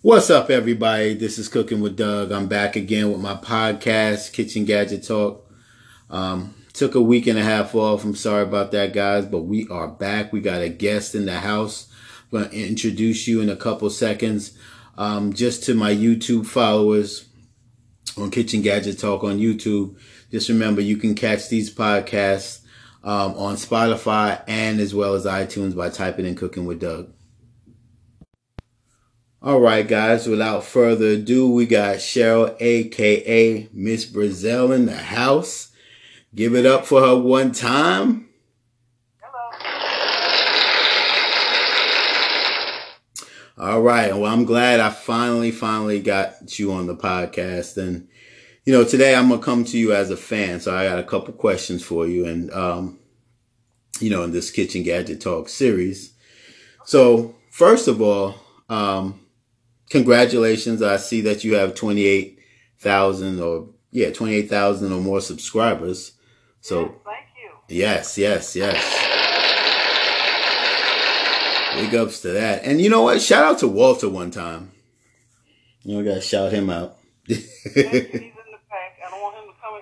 What's up, everybody? This is Cooking with Doug. I'm back again with my podcast, Kitchen Gadget Talk. Took a week and a half off. I'm sorry about that, guys, but we are back. We got a guest in the house. I'm going to introduce you in a couple seconds. Just to my YouTube followers on Kitchen Gadget Talk on YouTube, just remember you can catch these podcasts on Spotify and as well as iTunes by typing in Cooking with Doug. All right, guys, without further ado, we got Cheryl, a.k.a. Miss Brazil, in the house. Give it up for her one time. All right. Well, I'm glad I finally got you on the podcast. And, today I'm going to come to you as a fan. So I got a couple questions for you. And, in this Kitchen Gadget Talk series. So, first of all, congratulations. I see that you have 28,000 or more subscribers. So yes, thank you. Yes. Big ups to that. And you know what? Shout out to Walter one time. You gotta shout him out. He's in the back. I don't want him to come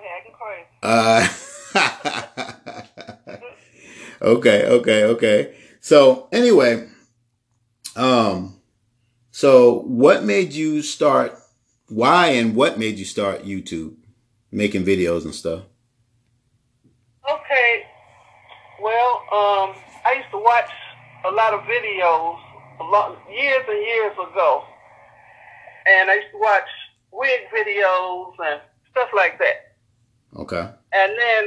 in here acting crazy. Okay. So anyway, so what made you start, what made you start YouTube, making videos and stuff? Okay. Well, I used to watch a lot of videos years and years ago. And I used to watch wig videos and stuff like that. Okay. And then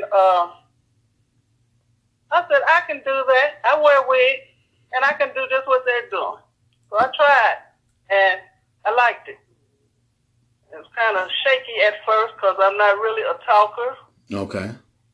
I said, I can do that. I wear wigs and I can do just what they're doing. So I tried. And I liked it. It was kind of shaky at first because I'm not really a talker. Okay.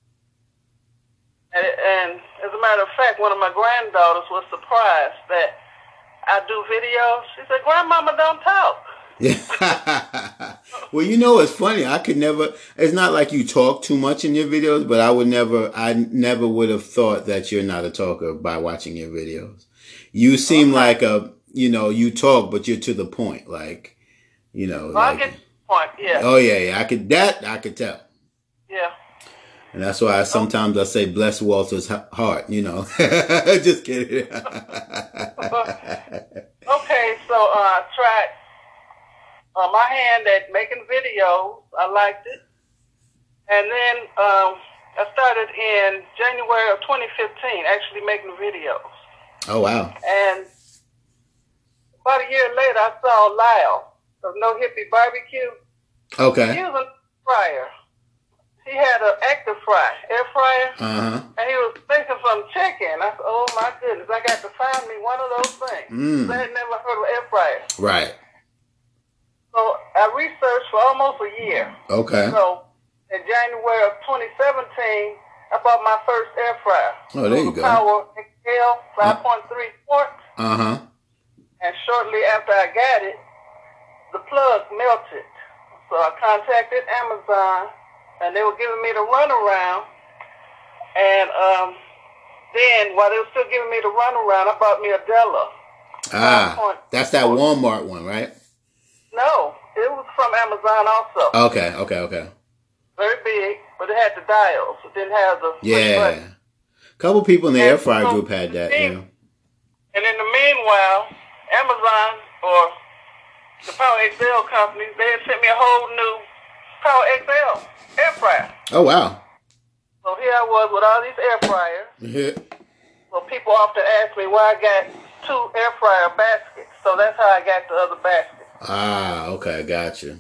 And as a matter of fact, one of my granddaughters was surprised that I do videos. She said, "Grandmama don't talk." Yeah. Well, it's funny. It's not like you talk too much in your videos, but I never would have thought that you're not a talker by watching your videos. You seem like you talk, but you're to the point. Like, I get to the point, yeah. Oh, yeah. I could tell. Yeah. And that's why sometimes I say, bless Walter's heart, Just kidding. Okay, so I tried my hand at making videos. I liked it. And then I started in January of 2015, actually making videos. Oh, wow. And about a year later, I saw Lyle of No Hippie Barbecue. Okay. He was a fryer. He had an active air fryer. Uh-huh. And he was making some chicken. I said, oh my goodness, I got to find me one of those things. I had never heard of air fryer. Right. So I researched for almost a year. Okay. So in January of 2017, I bought my first air fryer. Oh, there you go. Power XL 5.3 quarts. Uh-huh. And shortly after I got it, the plug melted. So I contacted Amazon, and they were giving me the runaround. And then, while they were still giving me the runaround, I bought me a Della. That's that Walmart one, right? No, it was from Amazon also. Okay. Very big, but it had the dials. It didn't have the push button. A couple people in the air fryer group had that, yeah. And in the meanwhile, Amazon or the Power XL company, they had sent me a whole new Power XL air fryer. Oh, wow. So here I was with all these air fryers. Yeah. So people often ask me why I got 2 air fryer baskets. So that's how I got the other basket. Okay, gotcha.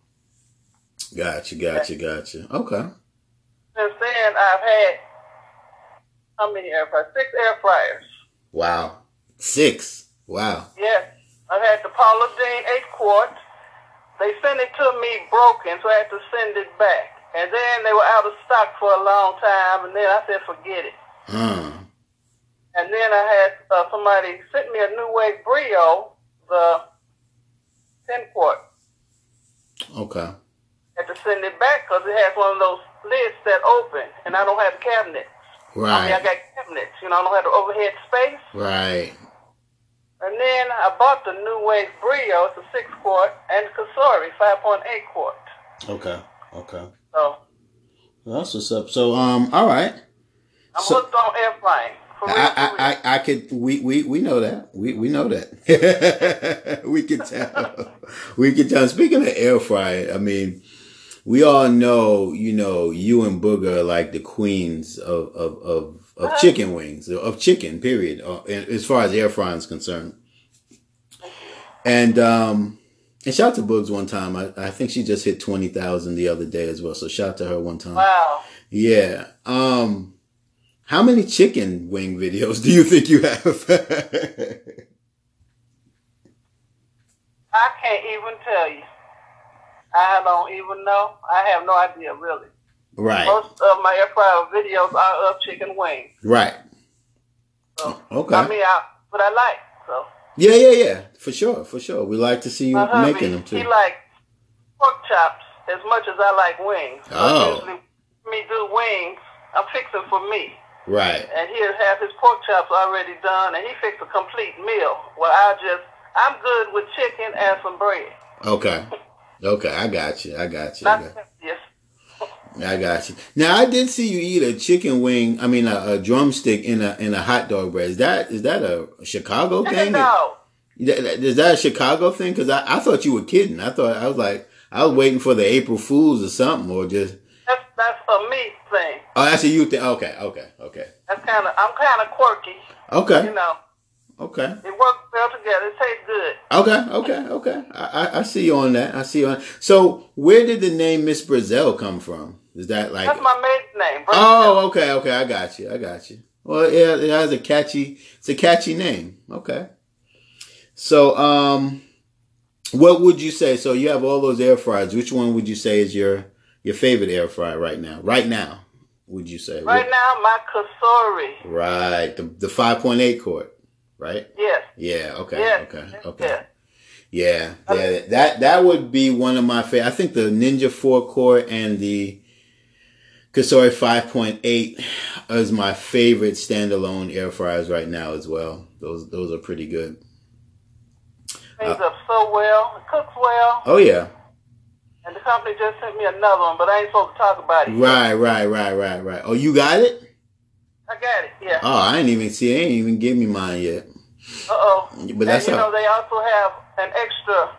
Okay. Since then, I've had, how many air fryers? 6 air fryers. Wow. 6? Wow. Yes. I've had the Paula Deen 8-quart. They sent it to me broken, so I had to send it back. And then they were out of stock for a long time, and then I said, forget it. And then I had somebody sent me a New Wave Brio, the 10-quart. Okay. I had to send it back because it has one of those lids that open, and I don't have cabinets. Right. I got cabinets, I don't have the overhead space. Right. And then I bought the New Wave Brio. It's a 6-quart, and the Cosori 5.8 quart. Okay. So Well, that's what's up. So, all right. I'm hooked on air frying. For real. I could. We know that. We know that. We can tell. We can tell. Speaking of air fryer, I mean, we all know, you and Booger are like the queens of chicken wings, of chicken, period, as far as air frying is concerned. And shout out to Boogs one time. I think she just hit 20,000 the other day as well. So shout out to her one time. Wow. Yeah. How many chicken wing videos do you think you have? I can't even tell you. I don't even know. I have no idea, really. Right. Most of my air fryer videos are of chicken wings. Right. So, okay. I mean, what I like. So. Yeah. For sure. We like to see you making them too. He likes pork chops as much as I like wings. So usually, me do wings. I'm fixing for me. Right. And he'll have his pork chops already done, and he fixed a complete meal. Well, I'm good with chicken and some bread. Okay. I got you. Yes. I got you. Now, I did see you eat a chicken wing. I mean, a drumstick in a hot dog bread. Is that a Chicago thing? No. Is that a Chicago thing? Because I thought you were kidding. I was waiting for the April Fools or something, or just. That's a me thing. Oh, that's a you thing. Okay. I'm kind of quirky. Okay. Okay. It works well together. It tastes Okay. good. I see you on that. So, where did the name Miss Brazil come from? Is that like? That's my maiden name. Brazil. Oh, okay. I got you. Well, yeah, it has it's a catchy name. Okay. So, what would you say? So you have all those air fryers. Which one would you say is your favorite air fryer right now? Right now, would you say? Right now, my Cosori. Right, the 5.8 quart, right? Yes. Yeah. Okay. Yes. Okay. Yeah. That would be one of my favorite. I think the Ninja 4 quart and the Cosori 5.8 is my favorite standalone air fryers right now as well. Those are pretty good. Cleans up so well. It cooks well. Oh yeah. And the company just sent me another one, but I ain't supposed to talk about it. Right. Oh, you got it? I got it, yeah. Oh, I didn't even see it. They ain't even give me mine yet. But that's they also have an extra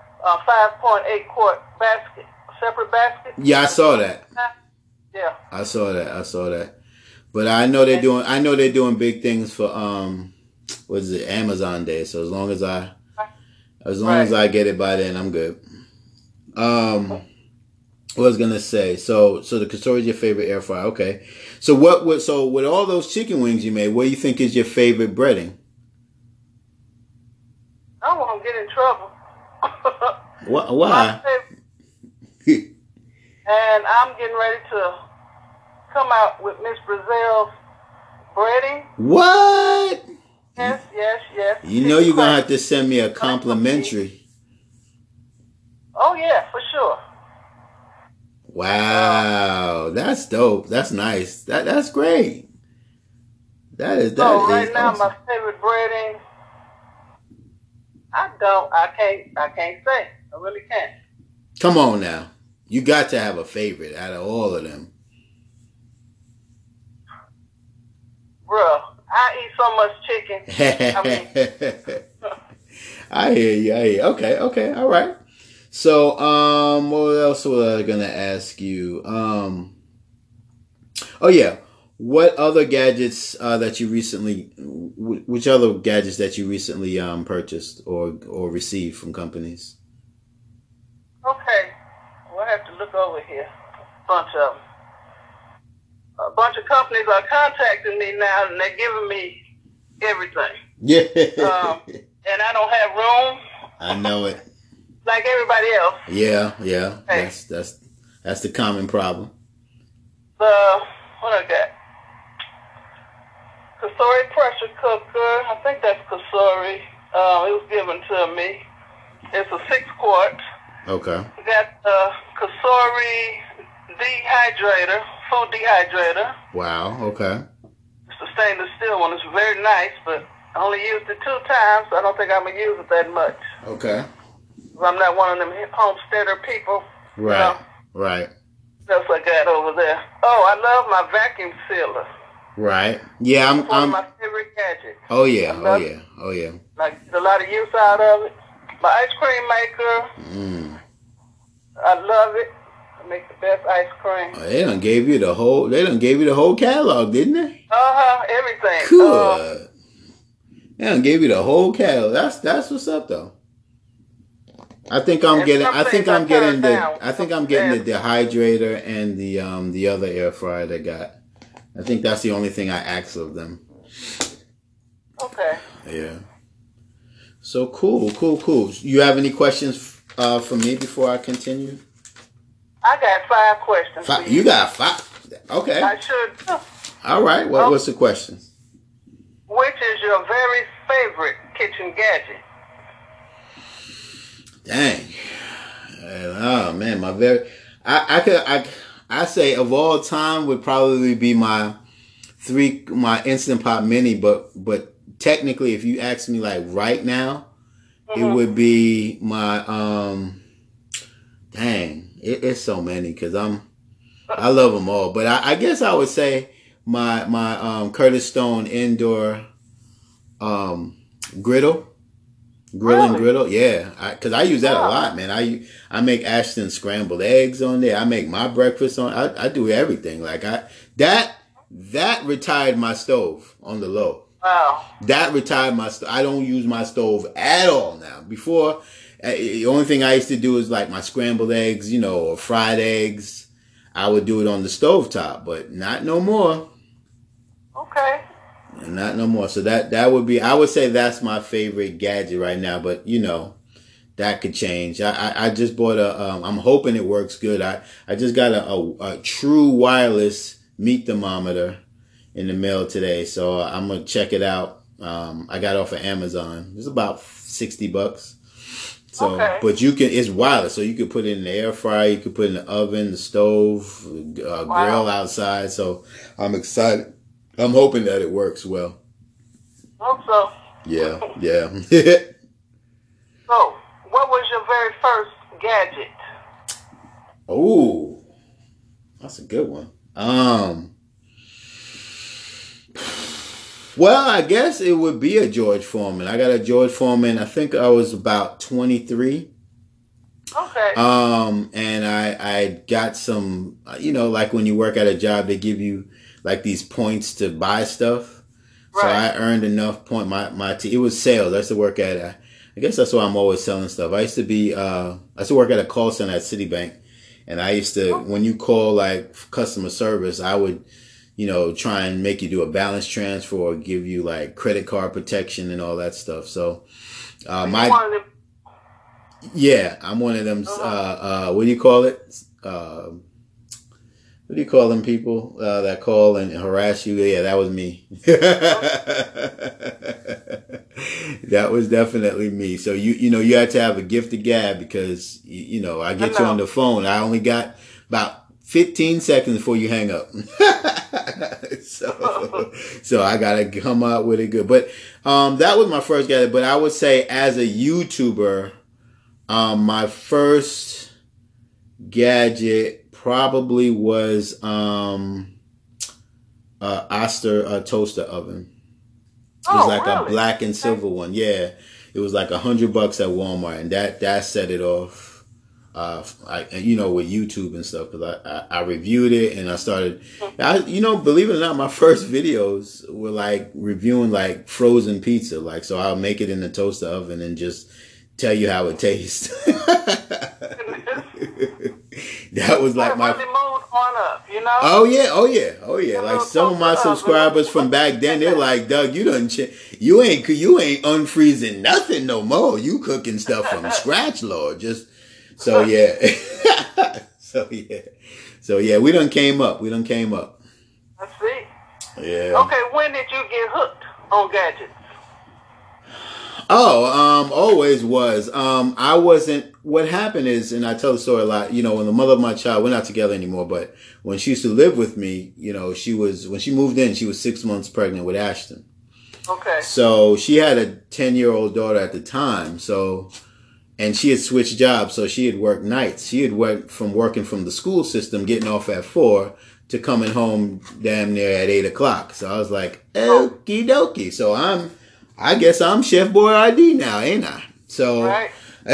5.8 quart basket, separate basket. Yeah, I saw that. Yeah. I saw that. But I know they're doing big things for what is it, Amazon Day. So as long as I get it by then, I'm good. What I was gonna say, so the Cosori is your favorite air fryer, okay? So with all those chicken wings you made, what do you think is your favorite breading? I don't want to get in trouble. Why? And I'm getting ready to come out with Miss Brazil's breading. What? Yes. You know you're gonna have to send me a complimentary. Oh yeah, for sure. Wow, that's dope. That's nice. That's great. That is right now, awesome. my favorite breading. I can't say. I really can't. Come on now. You got to have a favorite out of all of them. Bruh, I eat so much chicken. I hear you. Okay. All right. So, what else was I gonna ask you? Oh yeah. What other gadgets that you recently? Which other gadgets that you recently purchased or received from companies? Okay, we'll have to look over here. A bunch of companies are contacting me now, and they're giving me everything. Yeah. And I don't have room. I know it. Like everybody else. Yeah. Hey. That's the common problem. What I got? Cosori pressure cooker. I think that's Cosori. It was given to me. It's a 6 quart. Okay. We got the Cosori dehydrator, food dehydrator. Wow. Okay. It's a stainless steel one. It's very nice, but I only used it 2 times, so I don't think I'm going to use it that much. Okay. I'm not one of them homesteader people. Right. You know? Right. That's what I got over there. Oh, I love my vacuum sealer. Right. Yeah, It's one of my favorite gadgets. Oh yeah. Oh yeah. Oh yeah. Like, a lot of use out of it. My ice cream maker. I love it. I make the best ice cream. Oh, they done gave you the whole catalog, didn't they? Everything. Good. They done gave you the whole catalog. That's what's up though. I think I'm getting the dehydrator and the other air fryer they got. I think that's the only thing I asked of them. Okay. Yeah. So cool. You have any questions for me before I continue? I got 5 questions. For you. You got 5? Okay. I should. All right. What's the question? Which is your very favorite kitchen gadget? Dang. Oh man, I say of all time would probably be my Instant Pot Mini, but technically if you ask me like right now, it would be my it's so many because I love them all, but I guess I would say my Curtis Stone indoor griddle. And griddle, yeah. Because I use that a lot, man. I make Ashton scrambled eggs on there. I make my breakfast on. I do everything. Like that retired my stove on the low. Wow. That retired my stove. I don't use my stove at all now. Before, the only thing I used to do is like my scrambled eggs, or fried eggs. I would do it on the stovetop, but not no more. Okay. Not no more. So that would be, I would say that's my favorite gadget right now, but that could change. I just bought I'm hoping it works good. I just got a true wireless meat thermometer in the mail today. So I'm going to check it out. I got it off of Amazon. It's about $60. So, okay. But it's wireless. So you could put it in the air fryer. You could put it in the oven, the stove, grill outside. So I'm excited. I'm hoping that it works well. Hope so. Yeah. So, what was your very first gadget? Oh, that's a good one. Well, I guess it would be a George Foreman. I got a George Foreman. I think I was about 23. Okay. And I got some, like when you work at a job, they give you like these points to buy stuff. Right. So I earned enough point. It was sales. I used to work at, I guess that's why I'm always selling stuff. I used to work at a call center at Citibank. And I used to, when you call like customer service, I would, try and make you do a balance transfer or give you like credit card protection and all that stuff. So, I'm one of them, what do you call it? What do you call them people that call and harass you? Yeah, that was me. That was definitely me. So you had to have a gift of gab because I get you on the phone. I only got about 15 seconds before you hang up. So I gotta come out with it good. But that was my first gadget. But I would say as a YouTuber, my first gadget probably was Oster toaster oven. It was like a black and silver one. Yeah, it was like $100 at Walmart, and that set it off. With YouTube and stuff, because I reviewed it and I started. Believe it or not, my first videos were like reviewing like frozen pizza. Like, so I'll make it in the toaster oven and just tell you how it tastes. That was like my really moved on up, Oh yeah. Like some of my subscribers from back then, they're like, "Doug, you ain't unfreezing nothing no more. You cooking stuff from scratch, Lord." So yeah. We done came up. I see. Yeah. Okay, when did you get hooked on gadgets? Always was. I wasn't. What happened is, and I tell the story a lot. When the mother of my child, we're not together anymore, but when she used to live with me, when she moved in, she was 6 months pregnant with Ashton, Okay. So she had a 10-year-old daughter at the time. So, and she had switched jobs. So she had worked nights. She had worked from working from the school system, getting off at 4 to coming home damn near at 8 o'clock. So I was like, okie dokie. So I guess I'm Chef Boyardee now, ain't I? So, right.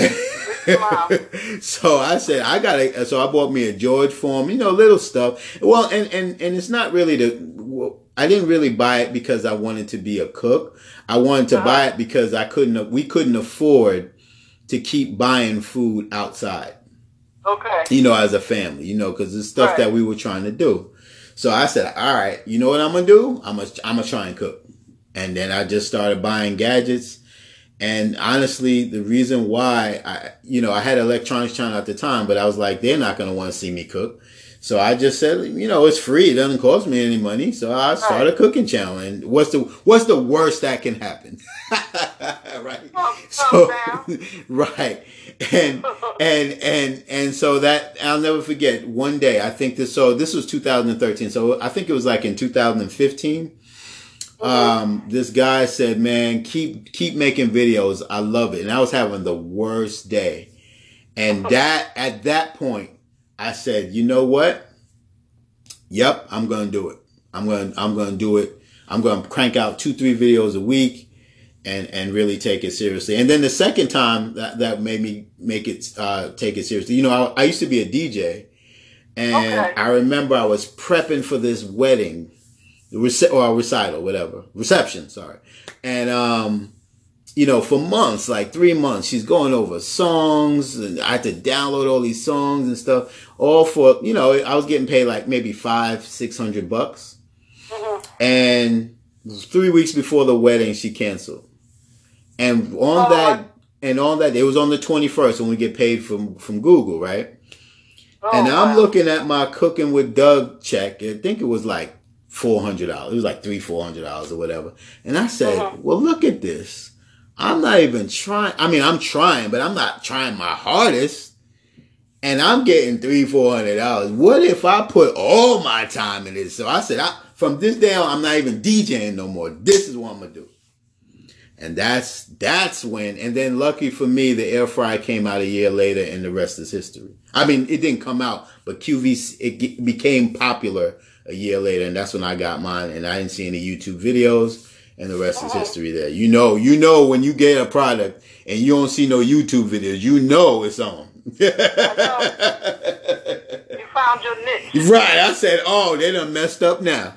So I said, so I bought me a George Foreman, little stuff. Well, and it's not really I didn't really buy it because I wanted to be a cook. I wanted to buy it because we couldn't afford to keep buying food outside. Okay. As a family, because it's stuff that we were trying to do. So I said, all right, you know what I'm going to do? I'm going to try and cook. And then I just started buying gadgets. And honestly, the reason why I had an electronics channel at the time, but I was like, they're not going to want to see me cook. So I just said, it's free. It doesn't cost me any money. So I started a cooking channel. And what's the worst that can happen? Right. So, right. And so that I'll never forget one day, I think this was 2013. So I think it was like in 2015. This guy said, man, keep making videos. I love it. And I was having the worst day. And at that point, I said, you know what? Yep, I'm going to do it. I'm going to do it. I'm going to crank out 2-3 videos a week and really take it seriously. And then the second time that made me take it seriously, I used to be a DJ, and I remember I was prepping for this wedding, or recital, whatever, reception, sorry. And, for months, like 3 months, she's going over songs, and I had to download all these songs and stuff, all for, I was getting paid like maybe $500-600. Mm-hmm. And 3 weeks before the wedding, she canceled. And on that, it was on the 21st when we get paid from Google, right? And I'm looking at my Cooking with Doug check. I think it was like $400. It was like $300-400 or whatever. And I said, well, look at this. I'm not even trying. I mean, I'm trying, but I'm not trying my hardest. And I'm getting $300-400. What if I put all my time in this? So I said, from this day on, I'm not even DJing no more. This is what I'm going to do. And that's when, and then lucky for me, the air fryer came out a year later and the rest is history. I mean, it didn't come out, but it became popular a year later. And that's when I got mine, and I didn't see any YouTube videos, and the rest is history there. You know, when you get a product and you don't see no YouTube videos, it's on. You found your niche. Right. I said, they done messed up now.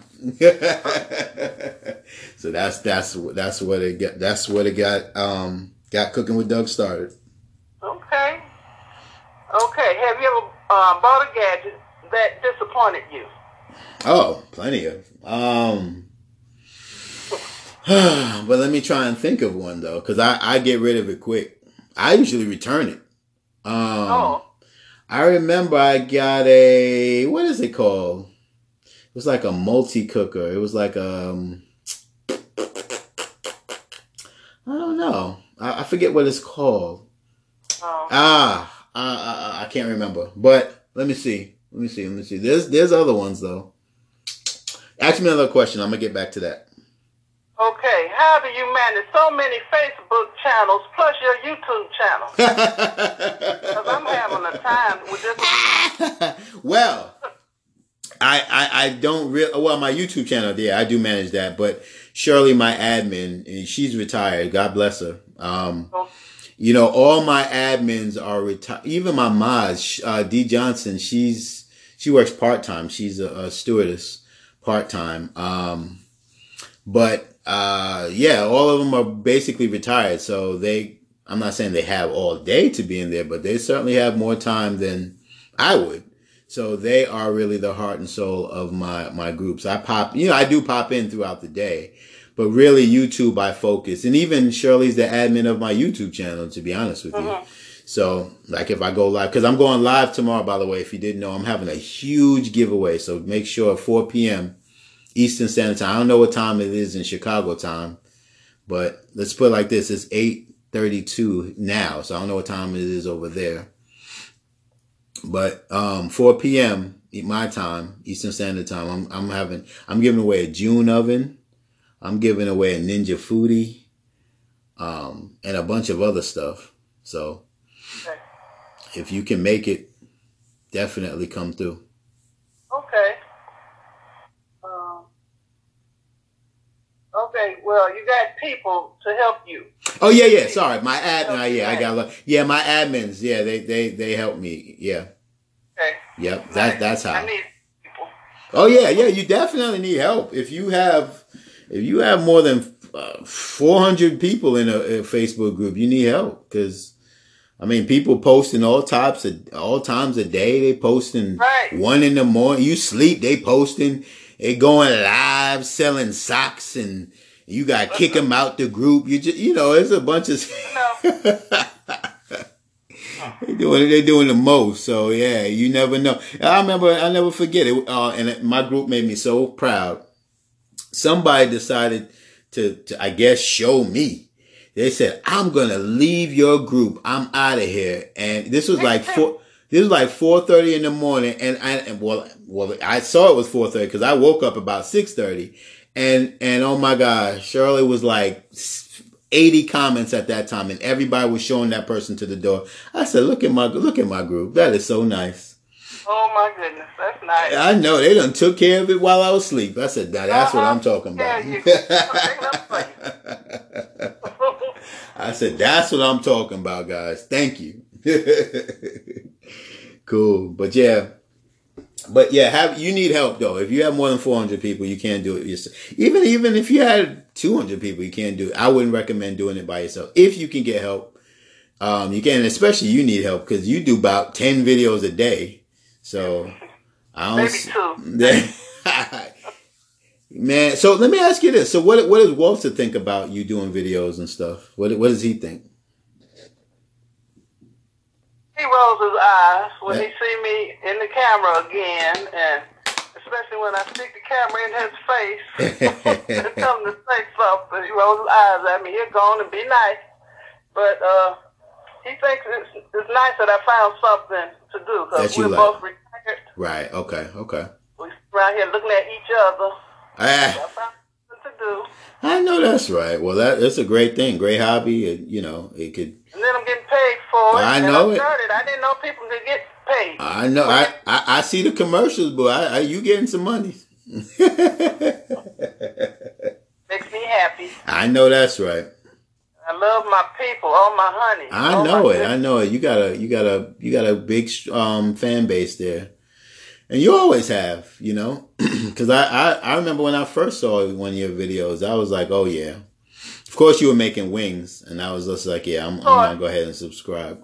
So that's what it got Cooking with Doug started. Okay. Have you ever bought a gadget that disappointed you? Oh, plenty of. But let me try and think of one though, because I get rid of it quick. I usually return it. I remember I got what is it called? It was like a multi-cooker. It was like I don't know. I forget what it's called. I can't remember. But let me see. There's other ones though. Ask me another question. I'm gonna get back to that. Okay, how do you manage so many Facebook channels plus your YouTube channel? Because I'm having a time with this. Well, I don't really. Well, my YouTube channel, yeah, I do manage that. But Shirley, my admin, and she's retired. God bless her. All my admins are retired. Even my Maz, D Johnson, she works part time. She's a stewardess part time. But all of them are basically retired. So I'm not saying they have all day to be in there, but they certainly have more time than I would. So they are really the heart and soul of my groups. I do pop in throughout the day, but really YouTube I focus. And even Shirley's the admin of my YouTube channel, to be honest with you. So like if I go live, because I'm going live tomorrow, by the way, if you didn't know, I'm having a huge giveaway. So make sure 4 p.m. Eastern Standard Time. I don't know what time it is in Chicago time, but let's put it like this. It's 8:32 now. So I don't know what time it is over there. But 4 p.m. my time, Eastern Standard Time, I'm giving away a June oven, I'm giving away a Ninja Foodie, and a bunch of other stuff. So Okay. if you can make it, definitely come through. Okay. Okay. Well, you got people to help you. Oh yeah. Sorry, my I got yeah, my admins. Yeah, they help me. Yeah. Okay. Yep. Nice. That's how. I need people. Oh yeah. You definitely need help. If you have more than 400 people in a Facebook group, you need help because I mean, people posting all times a day. They posting Right. 1 a.m. You sleep, they posting. They going live selling socks, and you got to kick them out the group. It's a bunch of. They're doing the most. So yeah, you never know. I never forget it. And my group made me so proud. Somebody decided to I guess show me. They said, "I'm gonna leave your group. I'm out of here." And this was like 4:30 in the morning. And I saw it was 4:30 because I woke up about 6:30. And oh my gosh, Shirley was like 80 comments at that time, and everybody was showing that person to the door. I said, "Look at my group. That is so nice." Oh my goodness, that's nice. I know they done took care of it while I was asleep. I said, "Now that's what I'm talking about." I said, "That's what I'm talking about, guys. Thank you." Cool, but yeah, you need help though. If you have more than 400 people, you can't do it yourself. Even if you had 200 people, you can't do it. I wouldn't recommend doing it by yourself. If you can get help, you can. Especially you need help because you do about 10 videos a day. So I don't. Maybe 2. Man, so let me ask you this. So what does Walter think about you doing videos and stuff? What does he think? He rolls his eyes when he see me in the camera again, and especially when I stick the camera in his face and tell him to say something. He rolls his eyes at me. He'll go on and be nice, but he thinks it's nice that I found something to do because we're both retired. Right. Okay. We around here looking at each other. I found something to do. I know that's right. Well, that's a great thing, great hobby. It could. And then I'm getting paid for it. I know it. I didn't know people could get paid. I know. I see the commercials, but you getting some money. Makes me happy. I know that's right. I love my people, all my honey. I know it. You got a big fan base there, and you always have. Because I remember when I first saw one of your videos, I was like, oh yeah. Of course, you were making wings, and I was just like, yeah, I'm gonna go ahead and subscribe.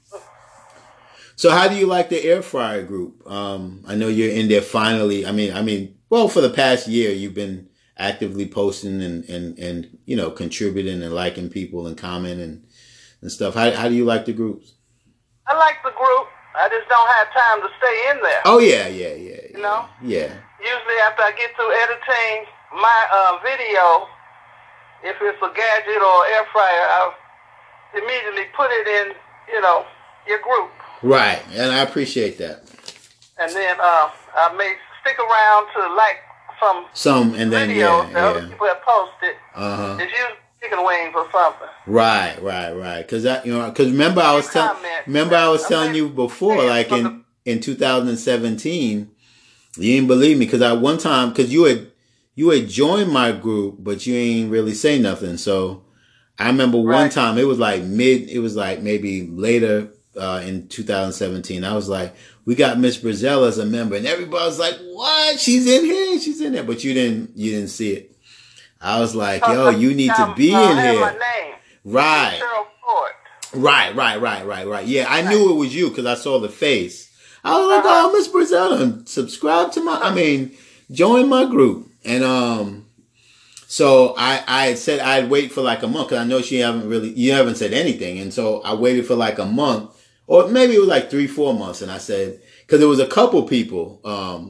So, how do you like the air fryer group? I know you're in there finally. I mean, well, for the past year, you've been actively posting and contributing and liking people and commenting and stuff. How do you like the groups? I like the group. I just don't have time to stay in there. Oh yeah. Yeah. Usually after I get through editing my video, if it's a gadget or air fryer, I'll immediately put it in, your group. Right, and I appreciate that. And then I may stick around to like some and then videos that other people have posted. It's usually chicken wings or something. Right. Because remember I was telling you before, like in 2017, you didn't believe me because I one time because you had joined my group, but you ain't really say nothing. So I remember one time it was like maybe later in 2017. I was like, we got Miss Brazell as a member, and everybody was like, what? She's in here. But you didn't see it. I was like, yo, you need to be in here. My name. Right. Cheryl Ford. Right. Yeah, I knew it was you because I saw the face. I was like, oh, Miss Brazell, subscribe to join my group. And so I had said I'd wait for like a month because I know you haven't said anything. And so I waited for like a month, or maybe it was like 3-4 months. And I said, because there was a couple people,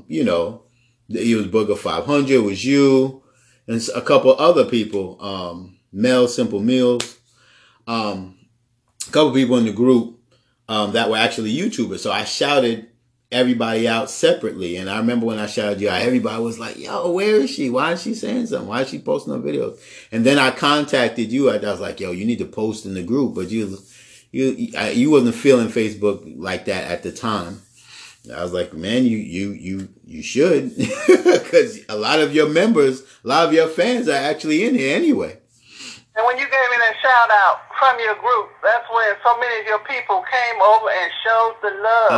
it was Booger 500, it was you, and a couple other people, Mel Simple Meals, a couple people in the group that were actually YouTubers. So I shouted everybody out separately. And I remember when I shouted you out, everybody was like, yo, where is she? Why is she saying something? Why is she posting her videos? And then I contacted you. I was like, yo, you need to post in the group. But you wasn't feeling Facebook like that at the time. I was like, man, you should, because a lot of your members, a lot of your fans are actually in here anyway. And when you gave me that shout out from your group, that's when so many of your people came over and showed the love.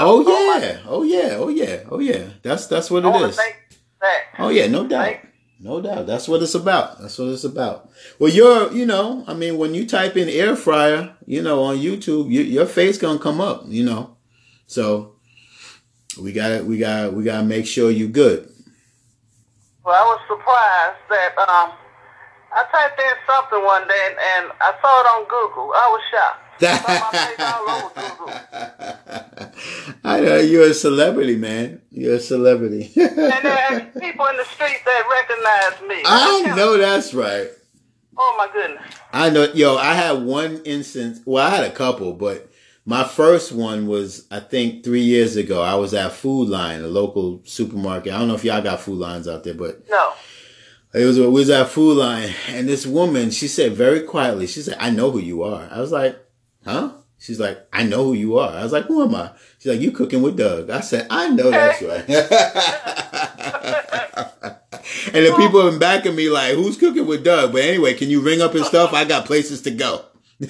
Oh yeah. That's what it is. Thank that. Oh yeah, no doubt. No doubt. That's what it's about. Well, I mean, when you type in air fryer, on YouTube, your face gonna come up, So we gotta make sure you good. Well, I was surprised that I typed in something one day and I saw it on Google. I was shocked. I saw my face all over Google. I know you're a celebrity, man. You're a celebrity. And there are people in the street that recognize me. I know that's right. Oh my goodness. I know. Yo, I had one instance. Well, I had a couple, but my first one was, I think, 3 years ago. I was at Food Line, a local supermarket. I don't know if y'all got Food Lines out there, but no. We was at Food Line, and this woman, she said very quietly, she said, I know who you are. I was like, huh? She's like, I know who you are. I was like, who am I? She's like, you cooking with Doug. I said, I know that's right. And the people in back of me like, who's cooking with Doug? But anyway, can you ring up his stuff? I got places to go.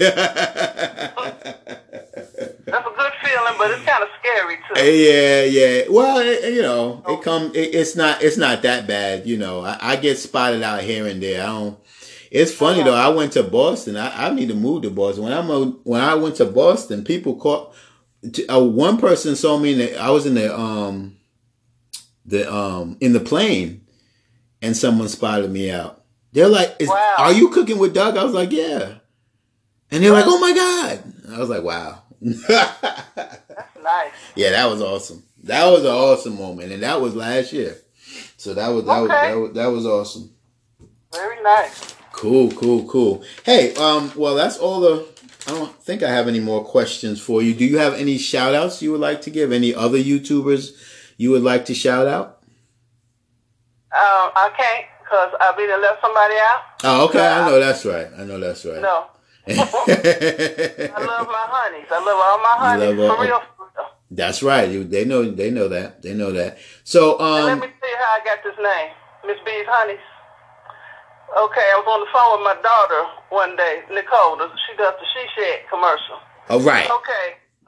That's a good feeling, but it's kind of scary too. Yeah. Well, it's not that bad. I get spotted out here and there. It's funny though. I went to Boston. I need to move to Boston. When I went to Boston, people caught. One person saw me I was in the plane, and someone spotted me out. They're like, wow. Are you cooking with Doug? I was like, yeah. And they're like, oh my God. I was like, wow. That's nice. Yeah, that was awesome. That was an awesome moment, and that was last year. So that was awesome. Very nice. Cool. Hey, well, that's all I don't think I have any more questions for you. Do you have any shout outs you would like to give? Any other YouTubers you would like to shout out? I can't, because I've either left somebody out. Oh, okay. I know that's right. No. I love my honeys. I love all my honeys. For real. That's right. They know that. So, let me tell you how I got this name. Miss B's Honeys. Okay, I was on the phone with my daughter one day, Nicole. She does the She Shed commercial. Oh, right. Okay.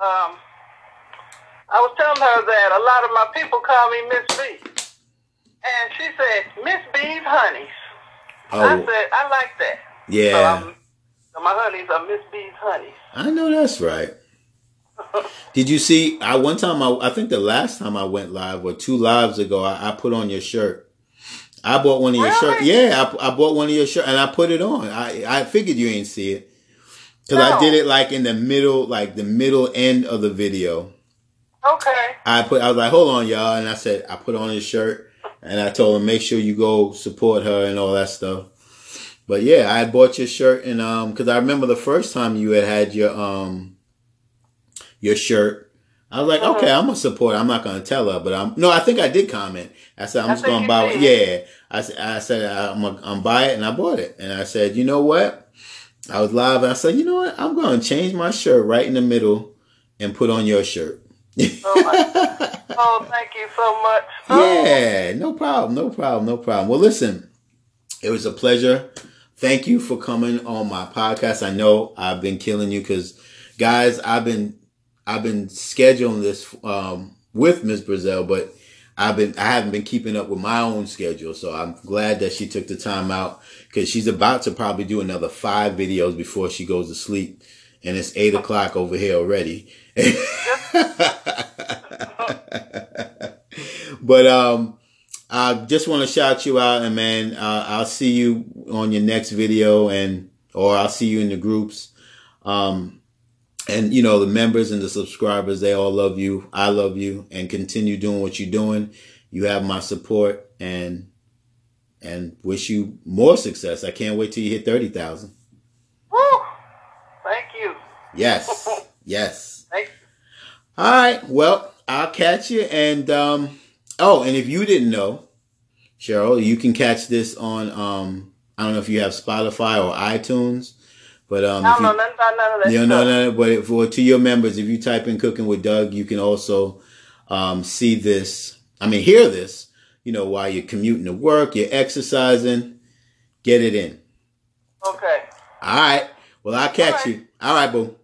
I was telling her that a lot of my people call me Miss B. And she said, Miss B's Honeys. Oh. I said, I like that. Yeah. So my honeys are Miss B's Honeys. I know that's right. Did you see, one time, I think the last time I went live, or 2 lives ago, I put on your shirt. I bought one of your shirts. Yeah, I bought one of your shirts, and I put it on. I figured you ain't see it. Because I did it like in the middle end of the video. Okay. I was like, hold on, y'all. And I said, I put on his shirt, and I told him, make sure you go support her and all that stuff. But yeah, I bought your shirt, and because I remember the first time you had your shirt, I was like, okay, I'm gonna support her. I'm not gonna tell her, but I think I did comment. I said, I'm just gonna buy it. Yeah, I said I'm buy it, and I bought it. And I said, you know what? I was live, and I said, you know what? I'm gonna change my shirt right in the middle and put on your shirt. Oh, thank you so much. Yeah, no problem. Well, listen, it was a pleasure. Thank you for coming on my podcast. I know I've been killing you because, guys, I've been scheduling this with Ms. Brazell, but I haven't been keeping up with my own schedule. So I'm glad that she took the time out, because she's about to probably do another 5 videos before she goes to sleep, and it's 8:00 over here already. But I just want to shout you out, and man, I'll see you on your next video, or I'll see you in the groups. And the members and the subscribers, they all love you. I love you, and continue doing what you're doing. You have my support, and wish you more success. I can't wait till you hit 30,000. Woo! Thank you. Yes. Thank you. All right. Well, I'll catch you. And and if you didn't know, Cheryl, you can catch this on I don't know if you have Spotify or iTunes, but I don't know nothing about none of that stuff. No. But to your members, if you type in "Cooking with Doug," you can also see this. I mean, hear this. While you're commuting to work, you're exercising, get it in. Okay. All right. Well, I'll catch you. All right, boo.